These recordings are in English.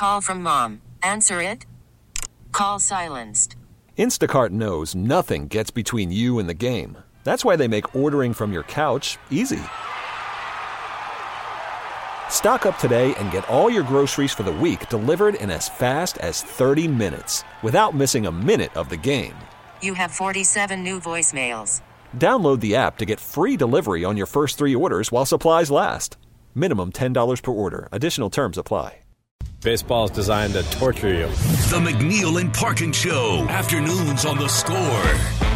Call from mom. Answer it. Call silenced. Instacart knows nothing gets between you and the game. That's why they make ordering from your couch easy. Stock up today and get all your groceries for the week delivered in as fast as 30 minutes without missing a minute of the game. You have 47 new voicemails. Download the app to get free delivery on your first 3 orders while supplies last. Minimum $10 per order. Additional terms apply. Baseball is designed to torture you. The McNeil and Parkin Show. Afternoons on The Score.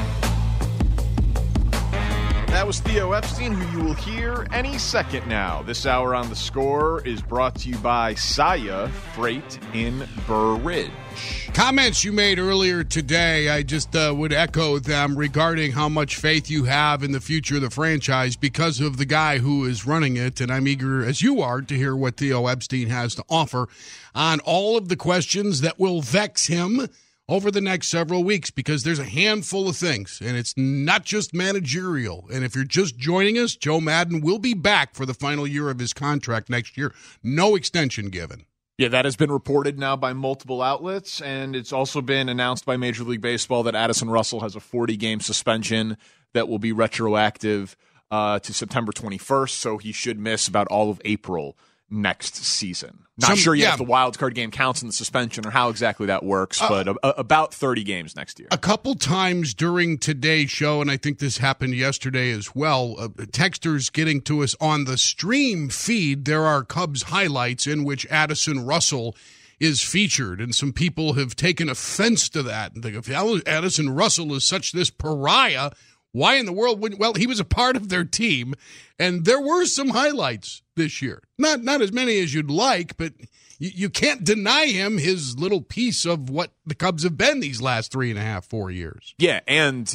That was Theo Epstein, who you will hear any second now. This hour on The Score is brought to you by Saia Freight in Burr Ridge. Comments you made earlier today, I just would echo them regarding how much faith you have in the future of the franchise because of the guy who is running it. And I'm eager, as you are, to hear what Theo Epstein has to offer on all of the questions that will vex him over the next several weeks, because there's a handful of things, and it's not just managerial. And if you're just joining us, Joe Maddon will be back for the final year of his contract next year. No extension given. Yeah, that has been reported now by multiple outlets, and it's also been announced by Major League Baseball that Addison Russell has a 40-game suspension that will be retroactive to September 21st, so he should miss about all of April next season. Not sure yet if the wild card game counts in the suspension or how exactly that works, but about 30 games next year. A couple times during today's show, and I think this happened yesterday as well, texters getting to us on the stream feed, there are Cubs highlights in which Addison Russell is featured, and some people have taken offense to that and think, if Addison Russell is such this pariah, why in the world wouldn't? Well, he was a part of their team, and there were some highlights this year. Not as many as you'd like, but you can't deny him his little piece of what the Cubs have been these last 3.5, 4 years. Yeah, and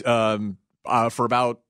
for about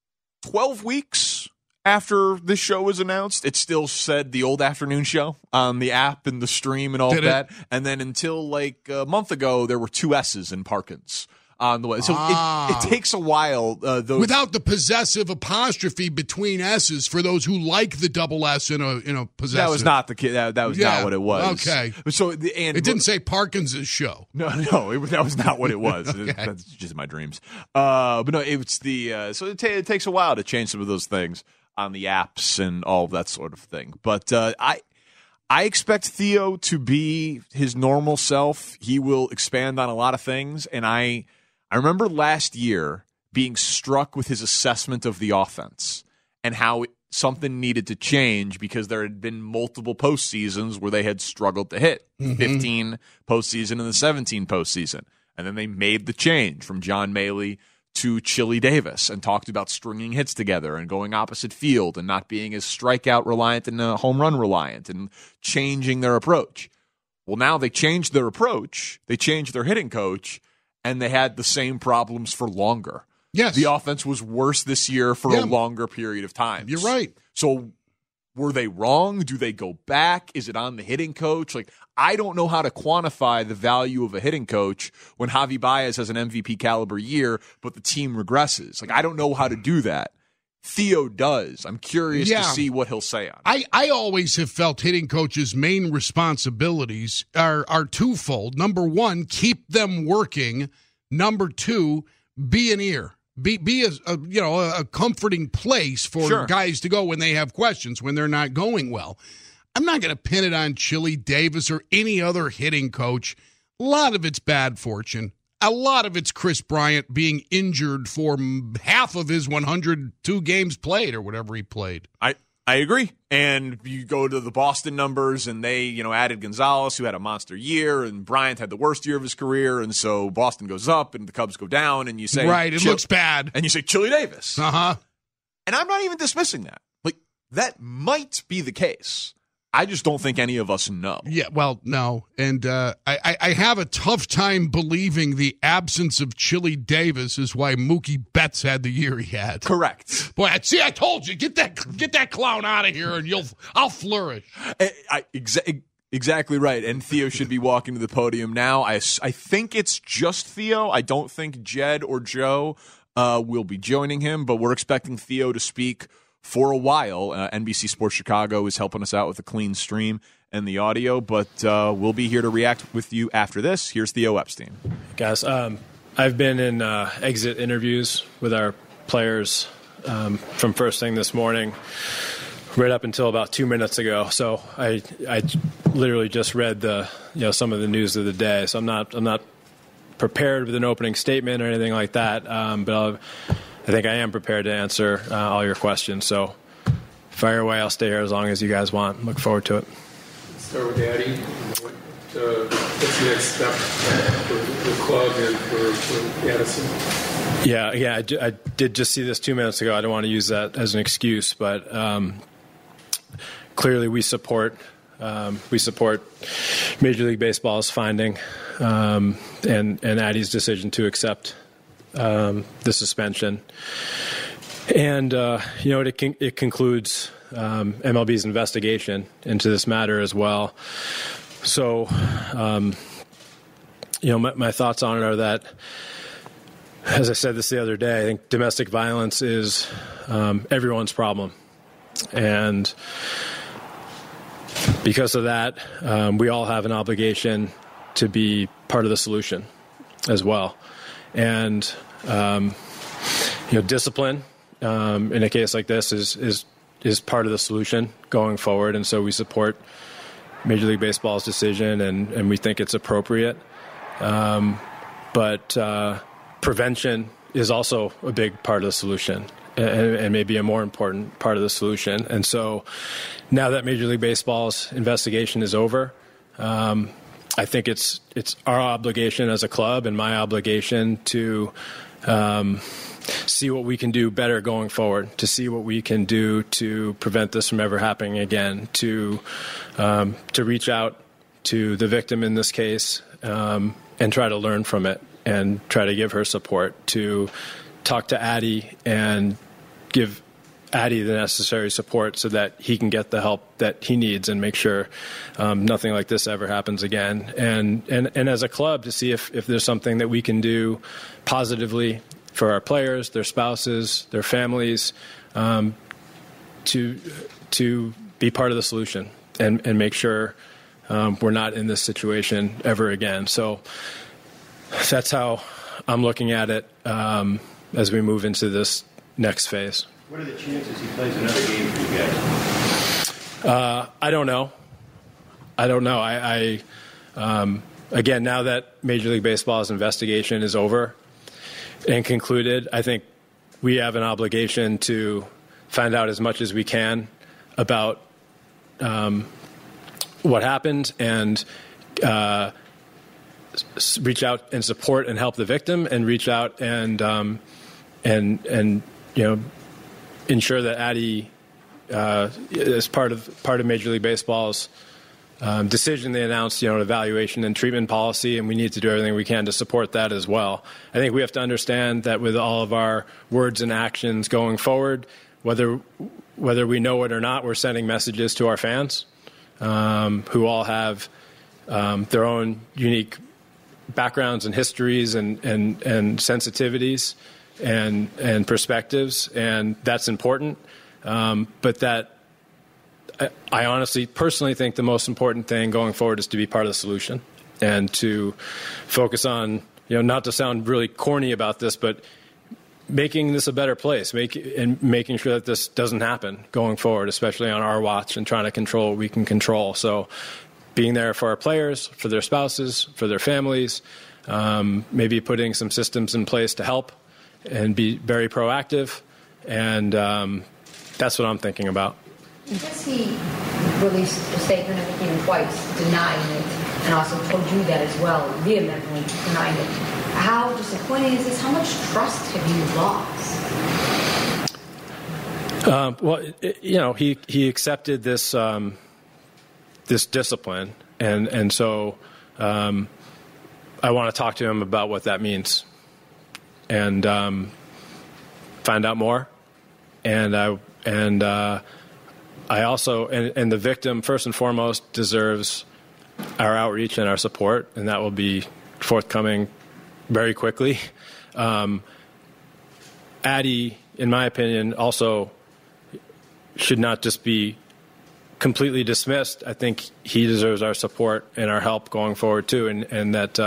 12 weeks after this show was announced, it still said the old afternoon show on the app and the stream and all of that. And then until like a month ago, there were 2 S's in Parkins on the way. So it takes a while. Without the possessive apostrophe between S's for those who like the double S in a possessive. That was not the that was not what it was. Okay. So it didn't say Parkins's show. No, that was not what it was. Okay. That's just my dreams. But no, it's the so it takes a while to change some of those things on the apps and all of that sort of thing. But I expect Theo to be his normal self. He will expand on a lot of things, and I remember last year being struck with his assessment of the offense and how something needed to change because there had been multiple postseasons where they had struggled to hit. 15 postseason and the 17 postseason. And then they made the change from John Maley to Chili Davis and talked about stringing hits together and going opposite field and not being as strikeout reliant and home run reliant and changing their approach. Well, now they changed their approach. They changed their hitting coach, and they had the same problems for longer. Yes. The offense was worse this year for a longer period of time. You're right. So were they wrong? Do they go back? Is it on the hitting coach? Like, I don't know how to quantify the value of a hitting coach when Javi Baez has an MVP caliber year, but the team regresses. Like, I don't know how to do that. Theo does. I'm curious to see what he'll say on it. I always have felt hitting coaches' main responsibilities are twofold. Number one, keep them working. Number two, be an ear. Be a comforting place for guys to go when they have questions, when they're not going well. I'm not going to pin it on Chili Davis or any other hitting coach. A lot of it's bad fortune. A lot of it's Chris Bryant being injured for half of his 102 games played or whatever he played. I agree. And you go to the Boston numbers, and they, added Gonzalez, who had a monster year, and Bryant had the worst year of his career, and so Boston goes up and the Cubs go down, and you say, right, it looks bad. And you say Chili Davis. Uh-huh. And I'm not even dismissing that. Like, that might be the case. I just don't think any of us know. Yeah, well, no. And I have a tough time believing the absence of Chili Davis is why Mookie Betts had the year he had. Correct. Boy, see, I told you, get that clown out of here, and I'll flourish. Exactly right. And Theo should be walking to the podium now. I think it's just Theo. I don't think Jed or Joe will be joining him, but we're expecting Theo to speak for a while. NBC Sports Chicago is helping us out with a clean stream, and the audio, but we'll be here to react with you after this. Here's Theo Epstein. Guys, I've been in exit interviews with our players from first thing this morning right up until about 2 minutes ago. So I literally just read some of the news of the day. So I'm not prepared with an opening statement or anything like that. But I think I am prepared to answer all your questions. So fire away. I'll stay here as long as you guys want. Look forward to it. Start with Addie. What's the next step for the club and for Addison? Yeah, I did just see this 2 minutes ago. I don't want to use that as an excuse, but clearly we support Major League Baseball's finding and Addie's decision to accept the suspension. And it concludes MLB's investigation into this matter as well. So, my thoughts on it are that, as I said this the other day, I think domestic violence is everyone's problem. And because of that, we all have an obligation to be part of the solution as well. And, discipline in a case like this is part of the solution going forward. And so we support Major League Baseball's decision, and we think it's appropriate. But prevention is also a big part of the solution, and maybe a more important part of the solution. And so now that Major League Baseball's investigation is over, I think it's our obligation as a club and my obligation to see what we can do better going forward, to see what we can do to prevent this from ever happening again, to reach out to the victim in this case and try to learn from it and try to give her support, to talk to Addie and give Addie the necessary support so that he can get the help that he needs and make sure nothing like this ever happens again. And as a club, to see if there's something that we can do positively for our players, their spouses, their families, to be part of the solution and make sure we're not in this situation ever again. So that's how I'm looking at it as we move into this next phase. What are the chances he plays another game for you guys? I don't know. I again, now that Major League Baseball's investigation is over and concluded, I think we have an obligation to find out as much as we can about what happened and reach out and support and help the victim, and reach out and ensure that Addie is part of Major League Baseball's decision. They announced, an evaluation and treatment policy, and we need to do everything we can to support that as well. I think we have to understand that with all of our words and actions going forward, whether we know it or not, we're sending messages to our fans who all have their own unique backgrounds and histories and sensitivities and perspectives, and that's important. But that I honestly, personally think the most important thing going forward is to be part of the solution and to focus on, not to sound really corny about this, but making this a better place, making sure that this doesn't happen going forward, especially on our watch, and trying to control what we can control. So being there for our players, for their spouses, for their families, maybe putting some systems in place to help and be very proactive. And that's what I'm thinking about. Because he released a statement, I think even twice, denying it, and also told you that as well, vehemently denying it. How disappointing is this? How much trust have you lost? He accepted this this discipline, and so I want to talk to him about what that means and find out more. And I also, and the victim, first and foremost, deserves our outreach and our support, and that will be forthcoming very quickly. Addie, in my opinion, also should not just be completely dismissed, I think he deserves our support and our help going forward too. And that,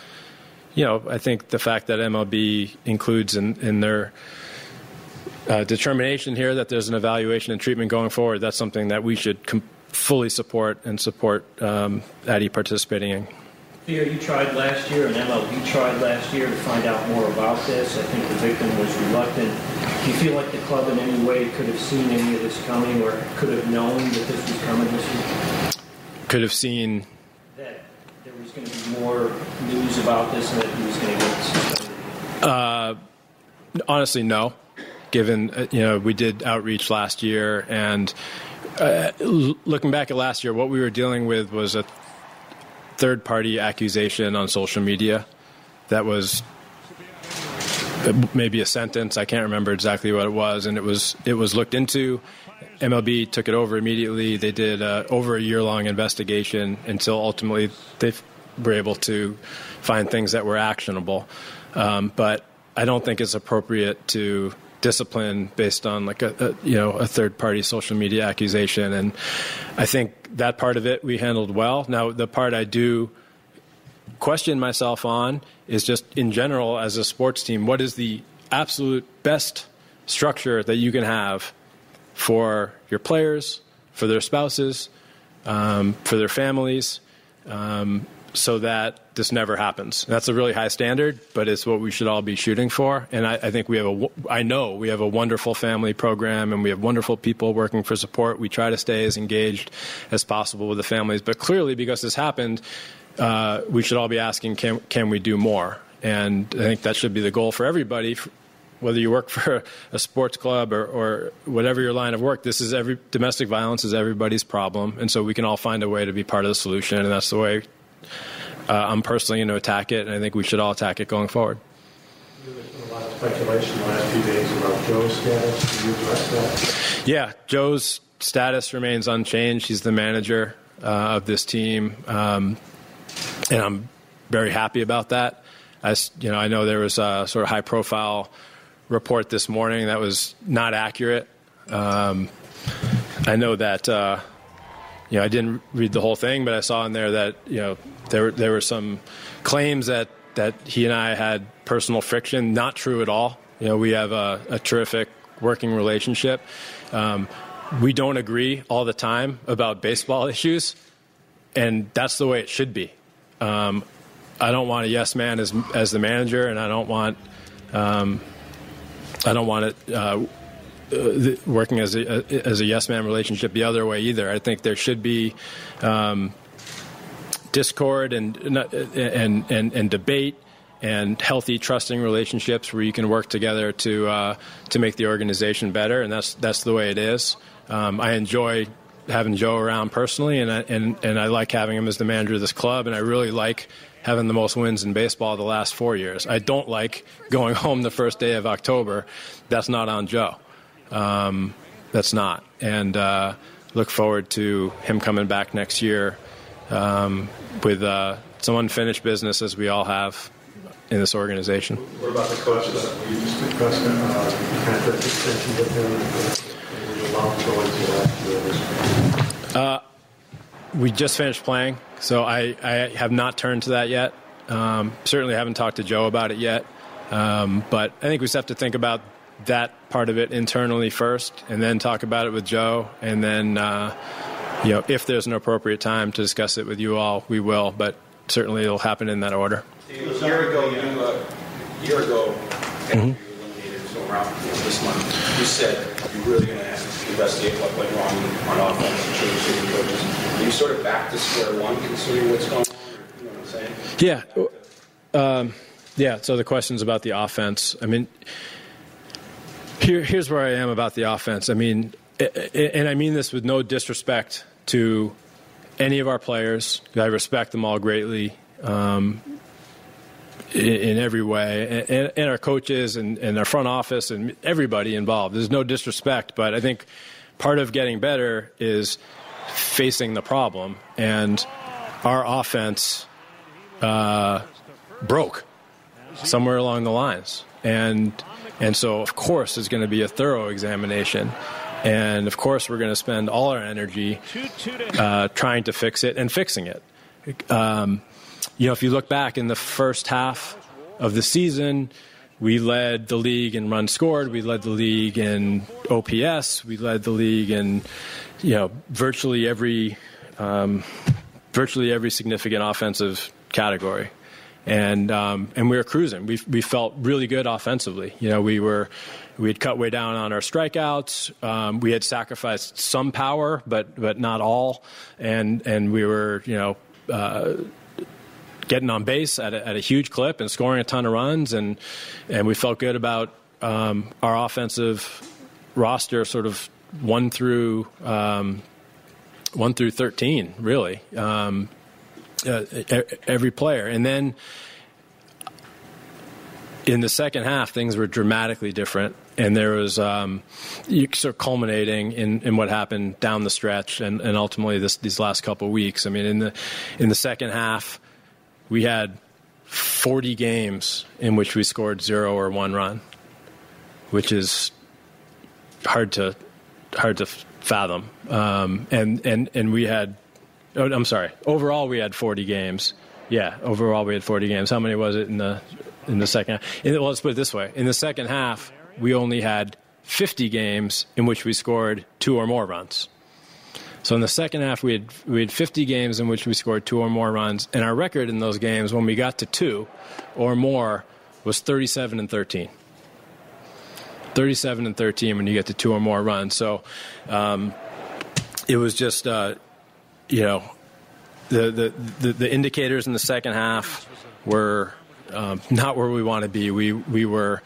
I think the fact that MLB includes in their determination here that there's an evaluation and treatment going forward, that's something that we should fully support and support Addy participating in. Theo, you tried last year and MLB tried last year to find out more about this. I think the victim was reluctant. Do you feel like the club in any way could have seen any of this coming or could have known that this was coming this year? Could have seen that there was going to be more news about this and that he was going to get suspended? Honestly, no. Given, we did outreach last year, and looking back at last year, what we were dealing with was a third-party accusation on social media that was maybe a sentence. I can't remember exactly what it was, and it was looked into. MLB took it over immediately. They did over a year-long investigation until ultimately they were able to find things that were actionable. But I don't think it's appropriate to discipline based on like a third-party social media accusation, and I think that part of it we handled well. Now, the part I do question myself on is just in general as a sports team, what is the absolute best structure that you can have for your players, for their spouses, for their families, so that this never happens. That's a really high standard, but it's what we should all be shooting for. And I think I know we have a wonderful family program, and we have wonderful people working for support. We try to stay as engaged as possible with the families. But clearly, because this happened, we should all be asking, can we do more? And I think that should be the goal for everybody, whether you work for a sports club or whatever your line of work. Domestic violence is everybody's problem, and so we can all find a way to be part of the solution, and that's the way I'm personally going to attack it, and I think we should all attack it going forward. There's been a lot of speculation the last few days about Joe's status. Can you address that? Yeah, Joe's status remains unchanged. He's the manager of this team, and I'm very happy about that. I know there was a sort of high-profile report this morning that was not accurate. I know that I didn't read the whole thing, but I saw in there that there were some claims that he and I had personal friction. Not true at all. We have a terrific working relationship. We don't agree all the time about baseball issues, and that's the way it should be. I don't want a yes man as the manager, and I don't want it working as a yes man relationship the other way either. I think there should be discord and debate and healthy, trusting relationships where you can work together to make the organization better, and that's the way it is. I enjoy having Joe around personally, and I like having him as the manager of this club, and I really like having the most wins in baseball the last 4 years. I don't like going home the first day of October. That's not on Joe. That's not. And look forward to him coming back next year with some unfinished business, as we all have in this organization. What about the coaches? You just discussed contract extension with him, and you allowed to go into last year. We just finished playing, so I have not turned to that yet. Certainly haven't talked to Joe about it yet. But I think we just have to think about that part of it internally first, and then talk about it with Joe, and then if there's an appropriate time to discuss it with you all, we will. But certainly it'll happen in that order. A year ago, after you were eliminated, so around this month, you said you're really going to have to investigate what went wrong on offense and change certain coaches. Are you sort of back to square one, considering what's going on? You know what I'm saying? Yeah. So the question's about the offense. I mean, here's where I am about the offense. I mean, and I mean this with no disrespect to any of our players. I respect them all greatly in every way, and our coaches and our front office and everybody involved. There's no disrespect, but I think part of getting better is facing the problem, and our offense broke somewhere along the lines, and so of course there's going to be a thorough examination. And, of course, we're going to spend all our energy trying to fix it and fixing it. If you look back in the first half of the season, we led the league in runs scored. We led the league in OPS. We led the league in, virtually every significant offensive category. And we were cruising. We felt really good offensively. We had cut way down on our strikeouts. We had sacrificed some power, but not all. And we were, getting on base at a huge clip and scoring a ton of runs. And we felt good about our offensive roster, sort of 1 through 13, really. Every player. And then in the second half, things were dramatically different. And there was sort of culminating in what happened down the stretch and ultimately these last couple of weeks. I mean, in the second half, we had 40 games in which we scored 0 or 1 run, which is hard to fathom. And we had, I'm sorry, overall we had 40 games. Yeah, overall we had 40 games. How many was it in the second half? Well, let's put it this way. In the second half, we only had 50 games in which we scored 2 or more runs. So in the second half, we had 50 games in which we scored 2 or more runs, and our record in those games, when we got to 2 or more, was 37-13. 37-13 when you get to 2 or more runs. So it was just, the indicators in the second half were not where we want to be. We were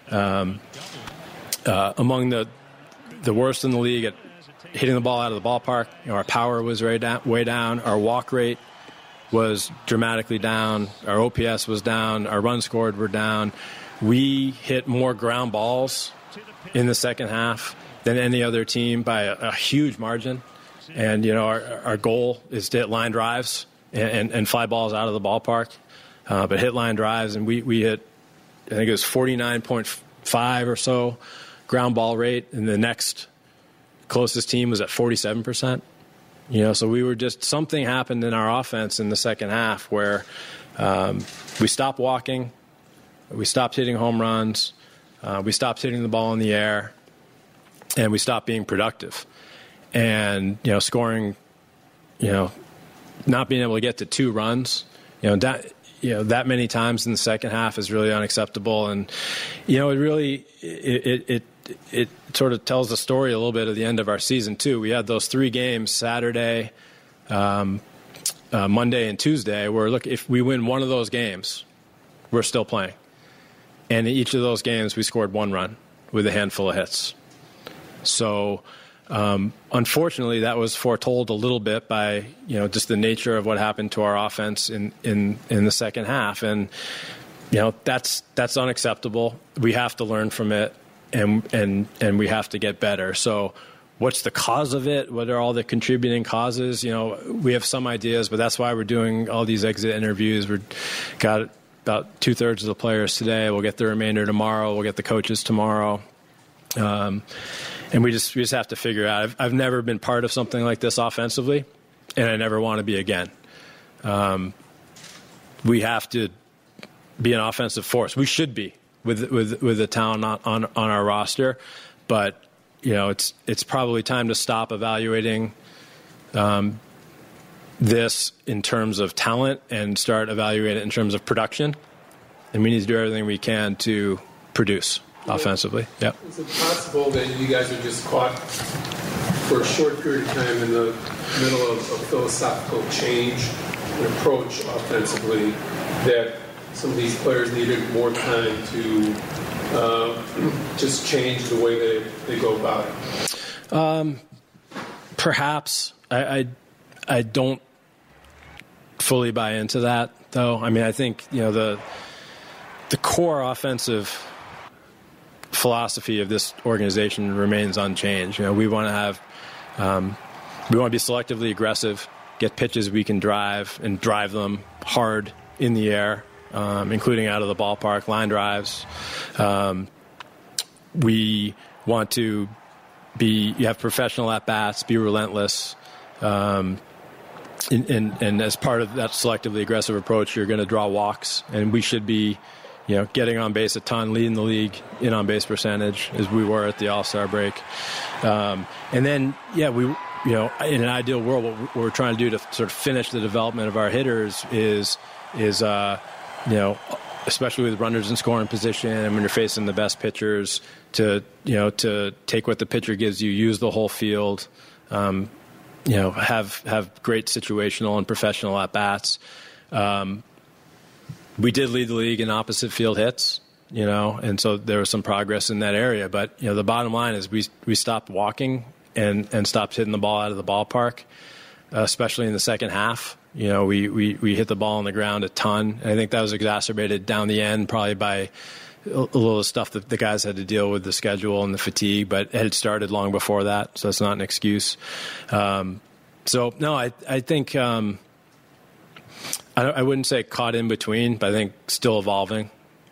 among the worst in the league at hitting the ball out of the ballpark. Our power was way down. Our walk rate was dramatically down. Our OPS was down. Our runs scored were down. We hit more ground balls in the second half than any other team by a huge margin. And, our goal is to hit line drives and fly balls out of the ballpark, but hit line drives. And we hit, I think it was 49.5 or so ground ball rate, and the next closest team was at 47%. So we were just, something happened in our offense in the second half where we stopped walking, we stopped hitting home runs, we stopped hitting the ball in the air, and we stopped being productive. And, scoring, not being able to get to 2 runs, that many times in the second half is really unacceptable. And, it sort of tells the story a little bit of the end of our season, too. We had those 3 games, Saturday, Monday, and Tuesday, where, look, if we win one of those games, we're still playing. And in each of those games, we scored 1 run with a handful of hits. So, unfortunately, that was foretold a little bit by, just the nature of what happened to our offense in the second half. And, that's unacceptable. We have to learn from it. And we have to get better. So what's the cause of it? What are all the contributing causes? We have some ideas, but that's why we're doing all these exit interviews. We've got about 2/3 of the players today. We'll get the remainder tomorrow. We'll get the coaches tomorrow. And we just have to figure out. I've never been part of something like this offensively, and I never want to be again. We have to be an offensive force. We should be. With the talent on our roster, but it's probably time to stop evaluating this in terms of talent and start evaluating it in terms of production. And we need to do everything we can to produce offensively. Yep. Is it possible that you guys are just caught for a short period of time in the middle of a philosophical change and approach offensively, that some of these players needed more time to just change the way they go about it? Perhaps. I don't fully buy into that, though. I mean, I think, the core offensive philosophy of this organization remains unchanged. We want to have, we want to be selectively aggressive, get pitches we can drive and drive them hard in the air. Including out of the ballpark, line drives. We want to you have professional at bats, be relentless. And as part of that selectively aggressive approach, you're going to draw walks, and we should be, getting on base a ton, leading the league in on base percentage as we were at the All-Star break. And then, in an ideal world, what we're trying to do to sort of finish the development of our hitters is especially with runners in scoring position and when you're facing the best pitchers, to take what the pitcher gives you, use the whole field, have great situational and professional at bats. We did lead the league in opposite field hits, and so there was some progress in that area. But the bottom line is we stopped walking and stopped hitting the ball out of the ballpark, especially in the second half. We hit the ball on the ground a ton. And I think that was exacerbated down the end probably by a little stuff that the guys had to deal with, the schedule and the fatigue, but it had started long before that, so that's not an excuse. I think I wouldn't say caught in between, but I think still evolving.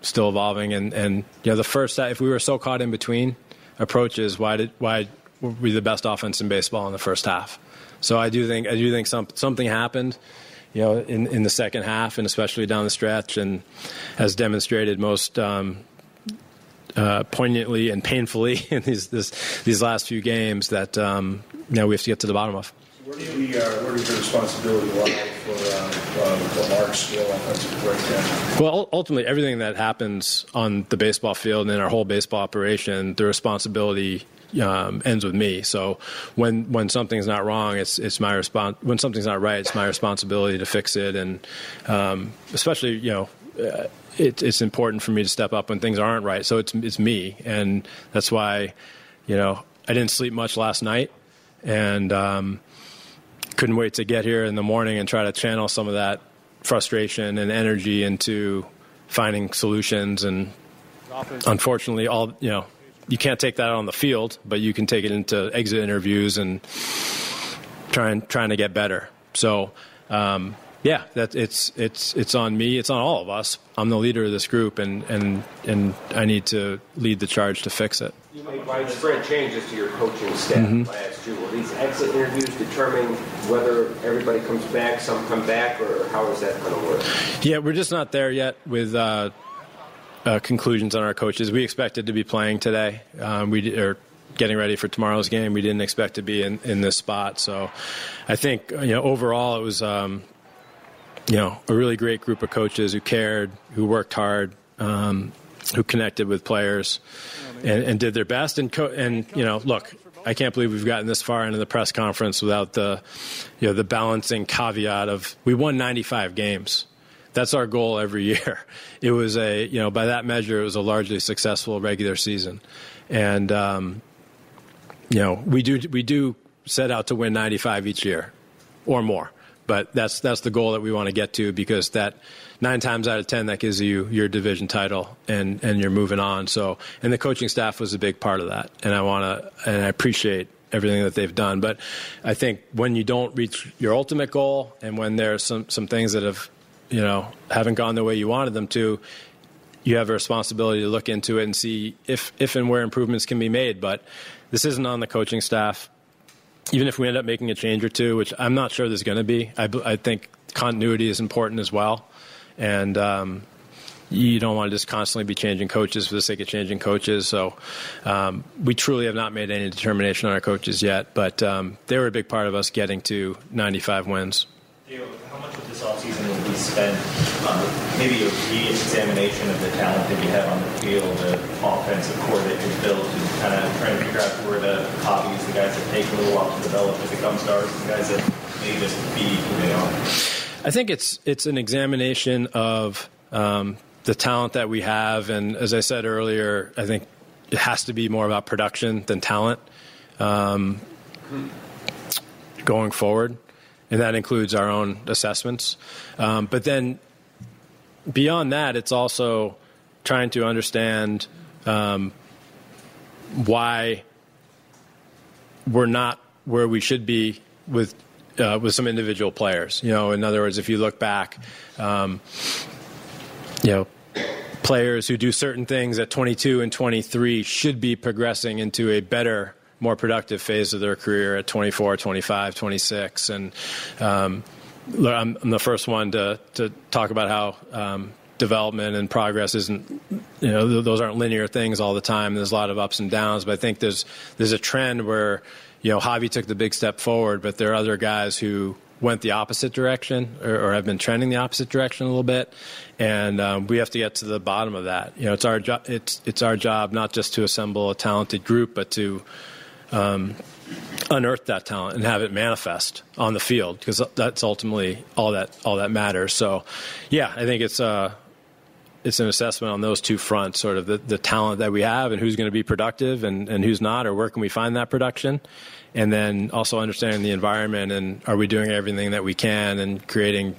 And the first, if we were so caught in between approaches, why were we the best offense in baseball in the first half? So I do think something happened, in the second half, and especially down the stretch, and has demonstrated most poignantly and painfully in these last few games that we have to get to the bottom of. Where does your responsibility lie for the large-scale offensive breakdown? Well, ultimately, everything that happens on the baseball field and in our whole baseball operation, the responsibility ends with me. So when something's not wrong, it's my response. When something's not right, it's my responsibility to fix it. And especially, it's important for me to step up when things aren't right. So it's me, and that's why, I didn't sleep much last night, and couldn't wait to get here in the morning and try to channel some of that frustration and energy into finding solutions. And unfortunately, you can't take that on the field, but you can take it into exit interviews and trying to get better. So, that it's on me. It's on all of us. I'm the leader of this group, and I need to lead the charge to fix it. You made widespread changes to your coaching staff last year. Will these exit interviews determine whether everybody comes back, some come back, or how is that going to work? Yeah, we're just not there yet with conclusions on our coaches. We expected to be playing today. We are getting ready for tomorrow's game. We didn't expect to be in this spot. So I think, overall it was, a really great group of coaches who cared, who worked hard, who connected with players and did their best. And look, I can't believe we've gotten this far into the press conference without the balancing caveat of we won 95 games. That's our goal every year. It was by that measure, it was a largely successful regular season. And, we do set out to win 95 each year or more. But that's the goal that we want to get to, because that 9 times out of 10, that gives you your division title and you're moving on. So, and the coaching staff was a big part of that. And I appreciate everything that they've done. But I think when you don't reach your ultimate goal, and when there's some things that have, haven't gone the way you wanted them to, you have a responsibility to look into it and see if and where improvements can be made. But this isn't on the coaching staff. Even if we end up making a change or two, which I'm not sure there's going to be, I think continuity is important as well. And you don't want to just constantly be changing coaches for the sake of changing coaches. So we truly have not made any determination on our coaches yet, but they were a big part of us getting to 95 wins. How much of this offseason will be spent on maybe a re-examination of the talent that you have on the field, the offensive core that you've built, and kind of trying to figure out where the hobbies, the guys that take a little while to develop to become stars, the guys that maybe just be who they are? I think it's an examination of the talent that we have, and as I said earlier, I think it has to be more about production than talent going forward. And that includes our own assessments. But then beyond that, it's also trying to understand why we're not where we should be with some individual players. In other words, if you look back, players who do certain things at 22 and 23 should be progressing into a better more productive phase of their career at 24, 25, 26. And I'm the first one to talk about how development and progress isn't, those aren't linear things all the time. There's a lot of ups and downs, but I think there's a trend where, Javi took the big step forward, but there are other guys who went the opposite direction or have been trending the opposite direction a little bit. And we have to get to the bottom of that. It's our job. It's our job not just to assemble a talented group, but to unearth that talent and have it manifest on the field, because that's ultimately all that matters. So, yeah, I think it's an assessment on those two fronts, sort of the talent that we have and who's going to be productive and who's not, or where can we find that production. And then also understanding the environment and are we doing everything that we can and creating,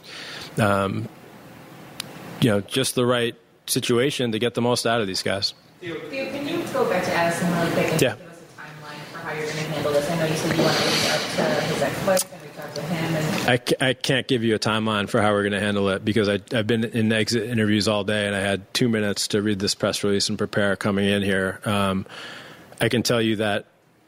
just the right situation to get the most out of these guys. Theo, can you go back to Addison really quick and give us a timeline for how you're going to handle this? I know you said you want to reach out to his ex-wife and reach out to him. I can't give you a timeline for how we're going to handle it because I've been in exit interviews all day and I had 2 minutes to read this press release and prepare coming in here. I can tell you that,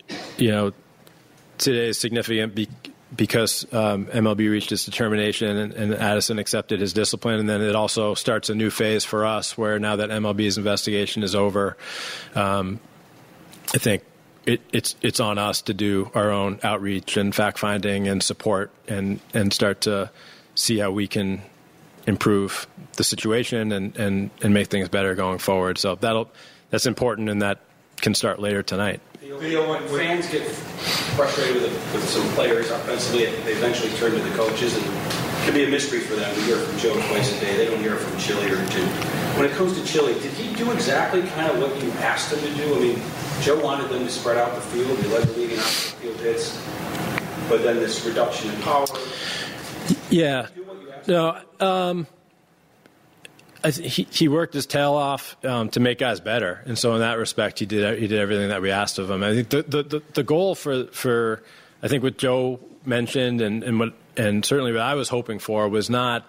today is significant because MLB reached its determination and Addison accepted his discipline, and then it also starts a new phase for us where now that MLB's investigation is over, I think it's on us to do our own outreach and fact-finding and support and start to see how we can improve the situation and make things better going forward. So that's important, and that can start later tonight. When fans get frustrated with some players offensively, they eventually turn to the coaches, and it can be a mystery for them. We hear from Joe twice a day. They don't hear from Chili or Jim. When it comes to Chili, did he do exactly kind of what you asked him to do? I mean, Joe wanted them to spread out the field. He led the league in outfield hits, but then this reduction in power. Yeah. No. He worked his tail off to make guys better, and so in that respect, he did everything that we asked of him. I think the goal for I think what Joe mentioned and certainly what I was hoping for was not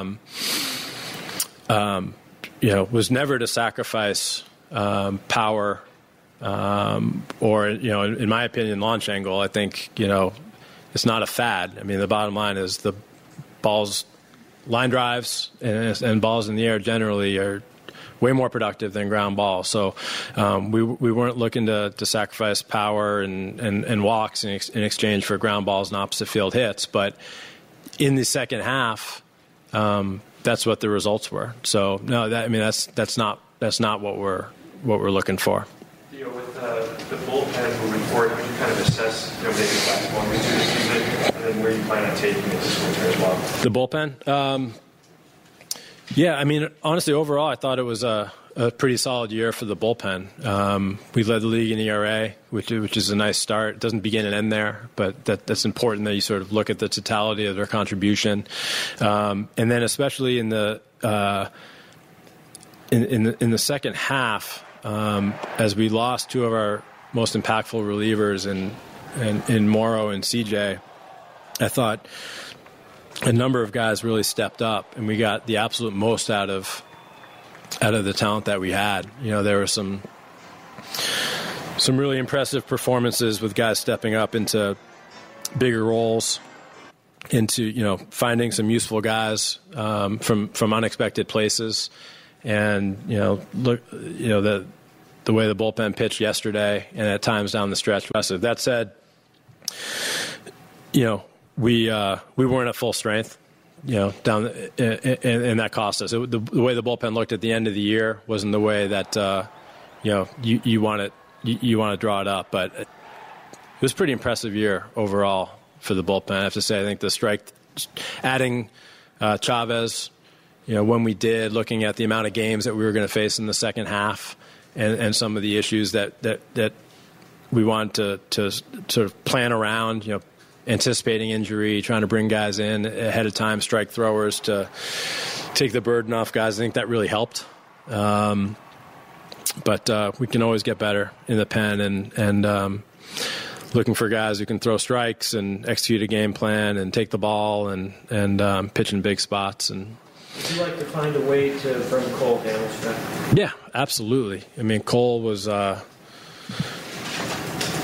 was never to sacrifice power or in my opinion launch angle. I think it's not a fad. I mean, the bottom line is the balls. Line drives and balls in the air generally are way more productive than ground balls. So we weren't looking to sacrifice power and walks in exchange for ground balls and opposite field hits. But in the second half, that's what the results were. So no, that's not what we're looking for. With the bullpen moving forward, how would you kind of assess maybe last 1 week through the season, and then where you plan on taking it this winter as well? The bullpen? Yeah, I mean, honestly, overall, I thought it was a pretty solid year for the bullpen. We led the league in ERA, which is a nice start. It doesn't begin and end there, but that's important that you sort of look at the totality of their contribution. And then especially in the second half, as we lost two of our most impactful relievers in Morrow and CJ, I thought a number of guys really stepped up, and we got the absolute most out of the talent that we had. There were some really impressive performances with guys stepping up into bigger roles, into finding some useful guys from unexpected places. And look, the way the bullpen pitched yesterday, and at times down the stretch. That said, we weren't at full strength, down, and that cost us. The way the bullpen looked at the end of the year wasn't the way that you want to draw it up. But it was a pretty impressive year overall for the bullpen. I have to say, I think the strike, adding Chavez. When we did, looking at the amount of games that we were going to face in the second half and some of the issues that we wanted to sort of plan around, anticipating injury, trying to bring guys in ahead of time, strike throwers to take the burden off guys. I think that really helped. But we can always get better in the pen and looking for guys who can throw strikes and execute a game plan and take the ball and pitch in big spots. And would you like to find a way to bring Cole Hamels back? Yeah, absolutely. I mean, Cole was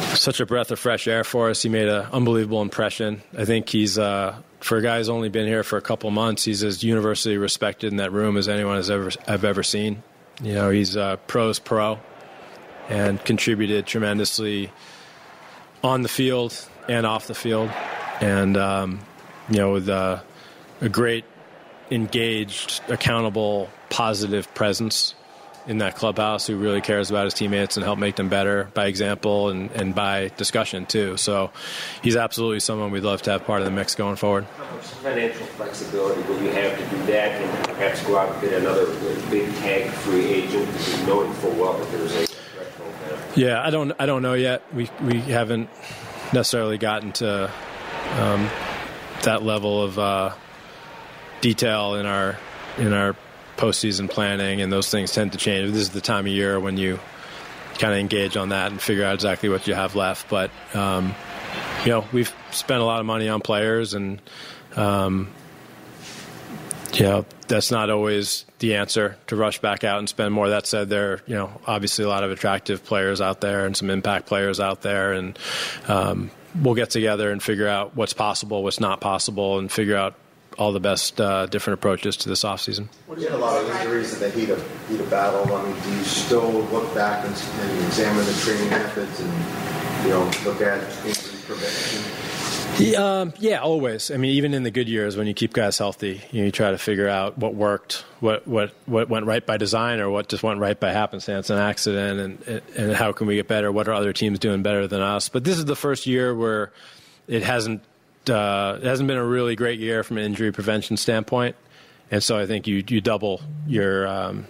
such a breath of fresh air for us. He made an unbelievable impression. I think he's, for a guy who's only been here for a couple months, he's as universally respected in that room as anyone I've ever seen. You know, he's pro's pro and contributed tremendously on the field and off the field. And, you know, with a great, engaged, accountable, positive presence in that clubhouse, who really cares about his teammates and help make them better by example and by discussion too. So he's absolutely someone we'd love to have part of the mix going forward. How much financial flexibility will you have to do that and perhaps go out and get another big tag free agent, knowing full well that there's a threshold there? Yeah, I don't know yet. We haven't necessarily gotten to that level of detail in our postseason planning, and those things tend to change. This is the time of year when you kind of engage on that and figure out exactly what you have left. But, you know, we've spent a lot of money on players, and, you know, that's not always the answer to rush back out and spend more. That said, there are, you know, obviously a lot of attractive players out there and some impact players out there, and we'll get together and figure out what's possible, what's not possible, and figure out all the best different approaches to this offseason. You had a lot of injuries in the heat of battle. I mean, do you still look back and examine the training methods and, you know, look at injury prevention? Yeah, always. I mean, even in the good years when you keep guys healthy, you try to figure out what worked, what went right by design, or what just went right by happenstance and accident, and how can we get better? What are other teams doing better than us? But this is the first year where it hasn't been a really great year from an injury prevention standpoint, and so I think you double your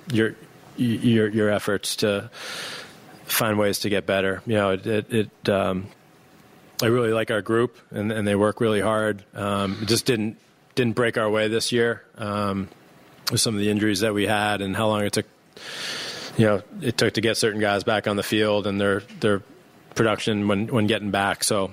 efforts to find ways to get better. You know, I really like our group, and they work really hard. It just didn't break our way this year with some of the injuries that we had and how long it took. You know, it took to get certain guys back on the field and their production when getting back. So.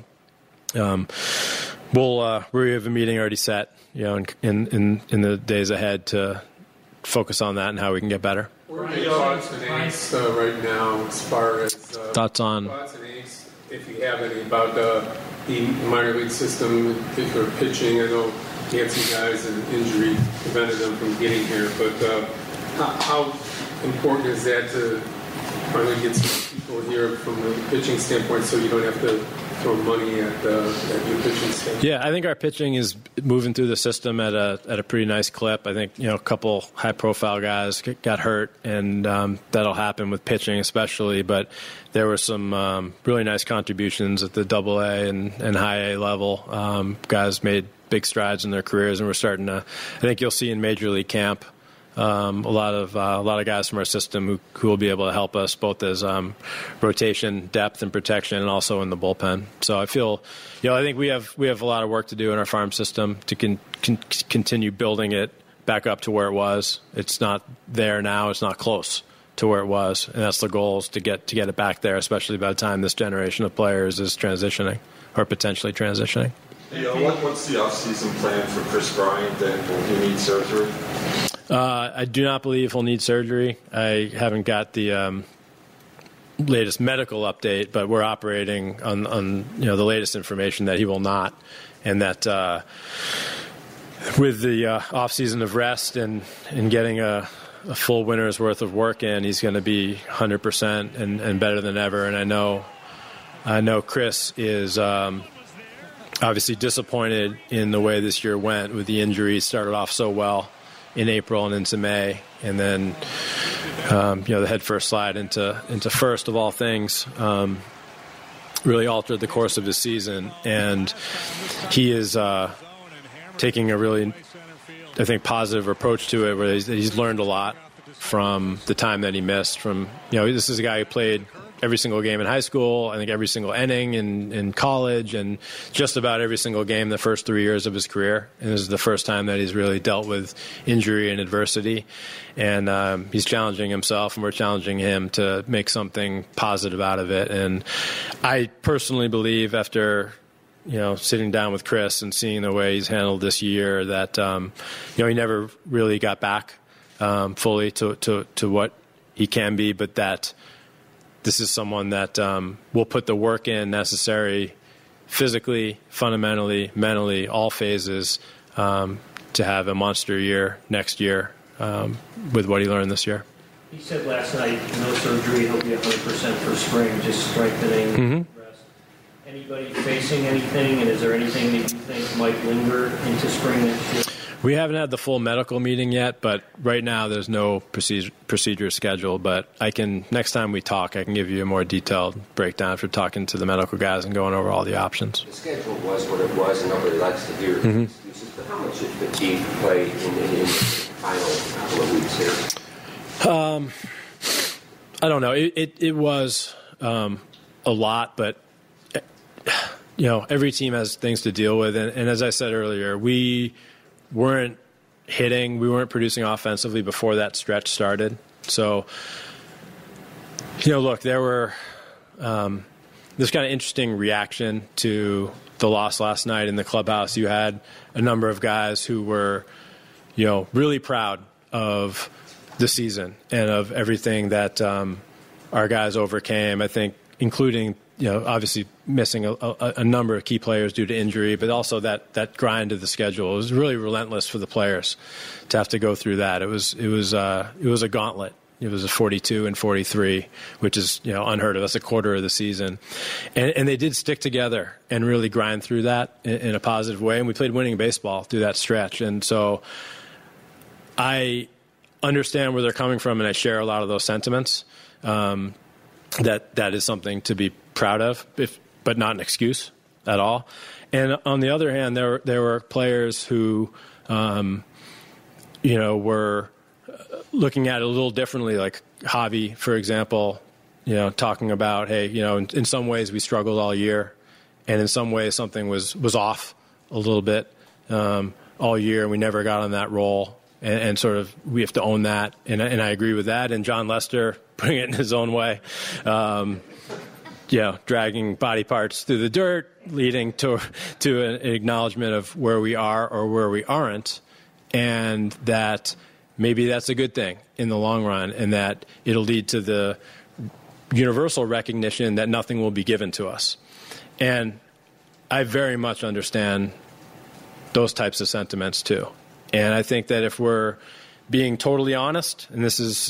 We have a meeting already set, you know, in the days ahead to focus on that and how we can get better. What are your thoughts and aims right now as far as thoughts and aims, if you have any, about the minor league system, in particular pitching? I know you had some guys and injury prevented them from getting here, but how important is that to finally get some people here from the pitching standpoint, so you don't have to throw money at your pitching staff? Yeah, I think our pitching is moving through the system at a pretty nice clip. I think, you know, a couple high-profile guys got hurt, and that'll happen with pitching especially. But there were some really nice contributions at the AA and high A level. Guys made big strides in their careers, and we're starting to. I think you'll see in Major League camp a lot of guys from our system who will be able to help us both as rotation, depth, and protection, and also in the bullpen. So I feel, you know, I think we have a lot of work to do in our farm system to continue building it back up to where it was. It's not there now; it's not close to where it was, and that's the goal, is to get it back there, especially by the time this generation of players is transitioning or potentially transitioning. What's the off-season plan for Chris Bryant, and will he need surgery? I do not believe he'll need surgery. I haven't got the latest medical update, but we're operating on you know, the latest information that he will not, and that with the off season of rest and getting a full winter's worth of work in, he's going to be 100% and better than ever. And I know Chris is obviously disappointed in the way this year went with the injuries. Started off so well in April and into May, and then you know, the headfirst slide into first of all things really altered the course of his season, and he is taking a really, I think, positive approach to it, where he's learned a lot from the time that he missed. From, you know, this is a guy who played every single game in high school, I think every single inning in college, and just about every single game the first 3 years of his career. And this is the first time that he's really dealt with injury and adversity. And he's challenging himself, and we're challenging him to make something positive out of it. And I personally believe, after, you know, sitting down with Chris and seeing the way he's handled this year, that you know, he never really got back fully to what he can be, but that this is someone that will put the work in necessary physically, fundamentally, mentally, all phases to have a monster year next year with what he learned this year. He said last night, no surgery, he'll be 100% for spring, just strengthening. Rest. Anybody facing anything, and is there anything that you think might linger into spring next year? We haven't had the full medical meeting yet, but right now there's no procedure scheduled. But next time we talk, I can give you a more detailed breakdown after talking to the medical guys and going over all the options. The schedule was what it was, and nobody likes to hear excuses. But how much did fatigue play in the final couple of weeks here? I don't know. It was a lot, but every team has things to deal with, and as I said earlier, we weren't producing offensively before that stretch started. So, look, there were this kind of interesting reaction to the loss last night in the clubhouse. You had a number of guys who were, really proud of the season and of everything that our guys overcame. I think, including obviously missing a number of key players due to injury, but also that grind of the schedule. It was really relentless for the players to have to go through that. It was a gauntlet. It was a 42 and 43, which is unheard of. That's a quarter of the season, and they did stick together and really grind through that in a positive way. And we played winning baseball through that stretch. And so I understand where they're coming from, and I share a lot of those sentiments. That is something to be proud of, but not an excuse at all. And on the other hand, there were players who, were looking at it a little differently, like Javi, for example, talking about, hey, in some ways we struggled all year, and in some ways something was off a little bit all year, and we never got on that roll. And sort of we have to own that, and I agree with that. And John Lester putting it in his own way, dragging body parts through the dirt, leading to an acknowledgement of where we are or where we aren't, and that maybe that's a good thing in the long run, and that it'll lead to the universal recognition that nothing will be given to us. And I very much understand those types of sentiments too. And I think that if we're being totally honest, and this is,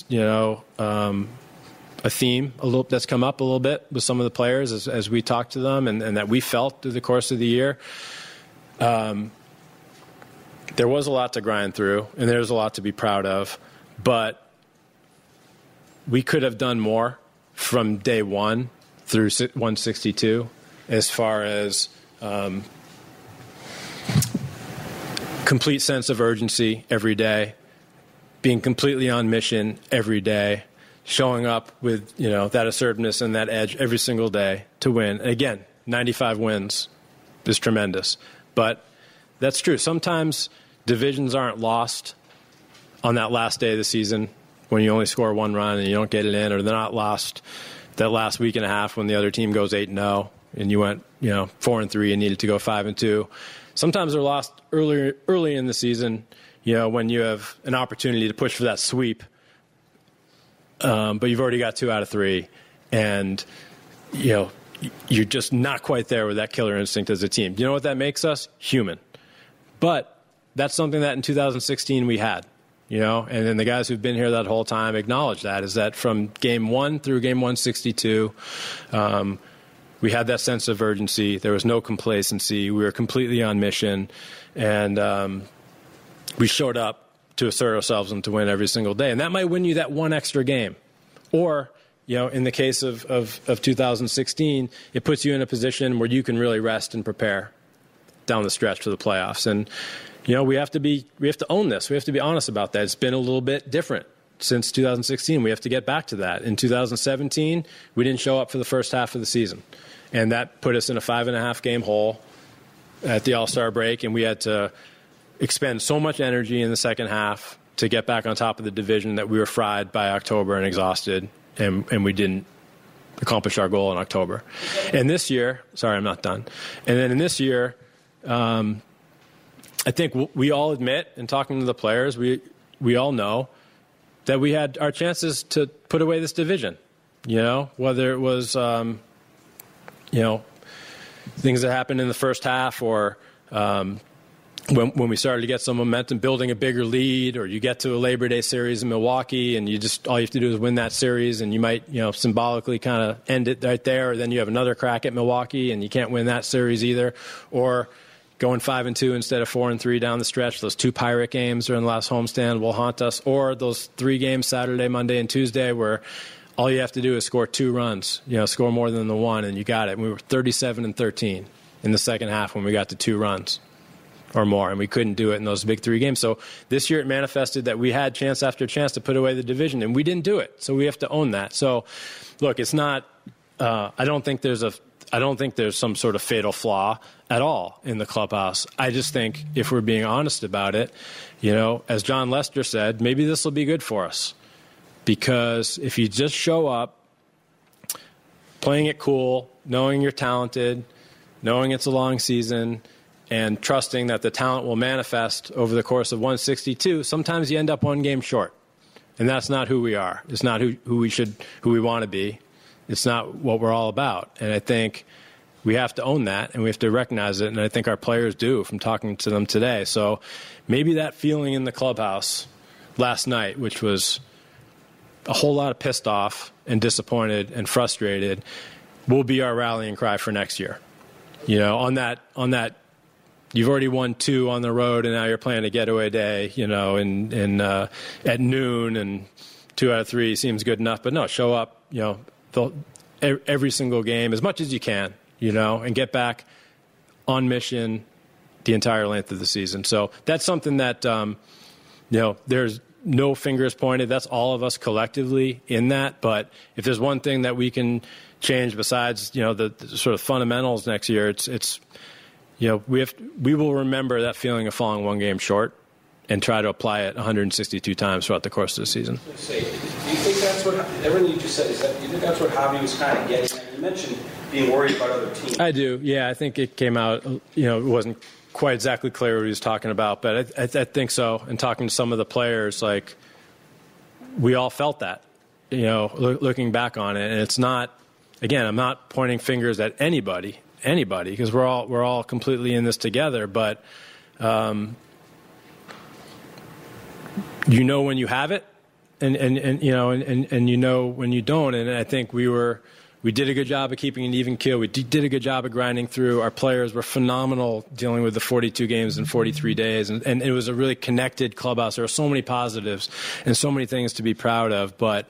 a theme that's come up a little bit with some of the players as we talk to them, and that we felt through the course of the year, there was a lot to grind through, and there's a lot to be proud of. But we could have done more from day one through 162 as far as complete sense of urgency every day, being completely on mission every day, showing up with that assertiveness and that edge every single day to win. And again, 95 wins is tremendous, but that's true. Sometimes divisions aren't lost on that last day of the season when you only score one run and you don't get it in, or they're not lost that last week and a half when the other team goes 8-0 and you went 4-3 and needed to go 5-2. Sometimes they're lost early in the season, when you have an opportunity to push for that sweep, but you've already got 2 out of 3, and you're just not quite there with that killer instinct as a team. Do you know what that makes us? Human. But that's something that in 2016 we had, and then the guys who've been here that whole time acknowledge that, is that from game 1 through game 162, we had that sense of urgency. There was no complacency. We were completely on mission, and we showed up to assert ourselves and to win every single day. And that might win you that one extra game. Or, in the case of 2016, it puts you in a position where you can really rest and prepare down the stretch for the playoffs. And, we have to own this. We have to be honest about that. It's been a little bit different since 2016. We have to get back to that. In 2017, we didn't show up for the first half of the season. And that put us in a 5.5 game hole at the All-Star break, and we had to expend so much energy in the second half to get back on top of the division that we were fried by October and exhausted, and we didn't accomplish our goal in October. And this year, sorry, I'm not done. And then in this year, I think we all admit, in talking to the players, we all know that we had our chances to put away this division. whether it was, things that happened in the first half or when we started to get some momentum, building a bigger lead, or you get to a Labor Day series in Milwaukee and all you have to do is win that series and you might, symbolically kind of end it right there, or then you have another crack at Milwaukee and you can't win that series either, or going 5-2 instead of 4-3 down the stretch. Those 2 Pirate games during the last homestand will haunt us, or those 3 games Saturday, Monday, and Tuesday where all you have to do is score 2 runs, score more than the 1, and you got it. And we were 37-13 in the second half when we got to 2 runs or more, and we couldn't do it in those big 3 games. So this year it manifested that we had chance after chance to put away the division, and we didn't do it. So we have to own that. So, look, it's not. I don't think there's some sort of fatal flaw at all in the clubhouse. I just think if we're being honest about it, as John Lester said, maybe this will be good for us, because if you just show up, playing it cool, knowing you're talented, knowing it's a long season, and trusting that the talent will manifest over the course of 162, sometimes you end up 1 game short. And that's not who we are. It's not who we want to be. It's not what we're all about. And I think we have to own that, and we have to recognize it, and I think our players do from talking to them today. So maybe that feeling in the clubhouse last night, which was a whole lot of pissed off and disappointed and frustrated, will be our rallying cry for next year. On that you've already won 2 on the road, and now you're playing a getaway day, at noon, and 2 out of 3 seems good enough. But no, show up, every single game as much as you can, and get back on mission the entire length of the season. So that's something that, there's no fingers pointed. That's all of us collectively in that. But if there's one thing that we can change besides, the sort of fundamentals next year, it's we will remember that feeling of falling 1 game short and try to apply it 162 times throughout the course of the season. Do you think that's what everything you just said? Do you think that's what Javi was kind of getting at? You mentioned being worried about other teams. I do. Yeah, I think it came out. It wasn't quite exactly clear what he was talking about, but I think so. And talking to some of the players, we all felt that. Looking back on it, and it's not. Again, I'm not pointing fingers at anybody, because we're all completely in this together. But when you have it, and when you don't. And I think we did a good job of keeping an even keel. We did a good job of grinding through. Our players were phenomenal dealing with the 42 games in 43 days, and it was a really connected clubhouse. There are so many positives and so many things to be proud of. But